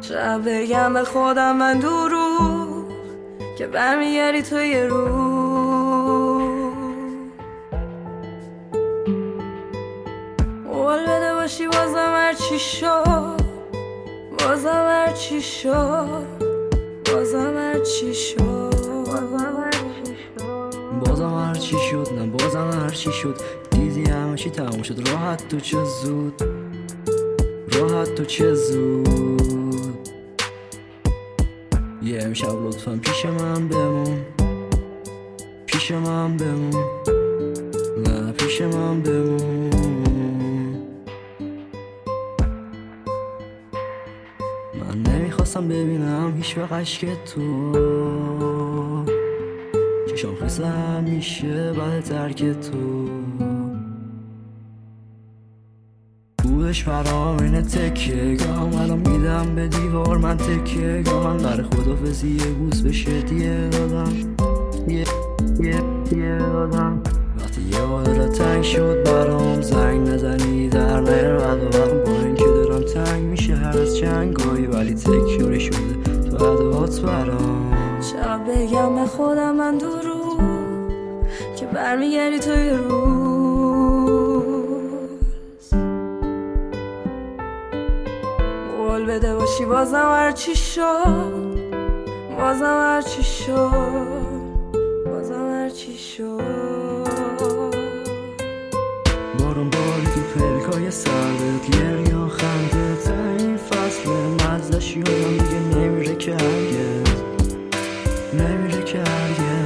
شب بگم به خودم من دروغ که برمیگردی تو یه رو. قول بده باشی بازم هرچی شد، بازم هرچی شد، بازم هرچی شد، بازم هرچی شد، نه بازم هرچی شد. دیدی همه چی تموم شد، راحت تو چه زود، راحت تو چه زود. یه امشب لطفا پیش من بمون، پیش من بمون، نه پیش من بمون. من نمیخواستم ببینم هیچ وقت عشق تو، چشام خیسم میشه بعد ترک تو. بودش فرام اینه تکیه گاه، الان میدم به دیوار من تکیه گاه. من برای خدافزی یه بوس به شدیه دادم، یه دادم. وقتی یه حالا تنگ شد برام زنگ نزنی در نیر ودوام، با این که دارم تنگ میشه هر از جنگایی، ولی تکیاری شده تو عدوات برام. شب بگم به خودم من دروغ که برمیگردی تو یه روز. قول بده باشی بازم هرچی شد، بازم هرچی شد، بازم هرچی شد. بارون باری تو پلکای سردت، گریه و خنده تا این فصل مزدش یادم دیگه نمیره که هرگز، نمیره که هرگز.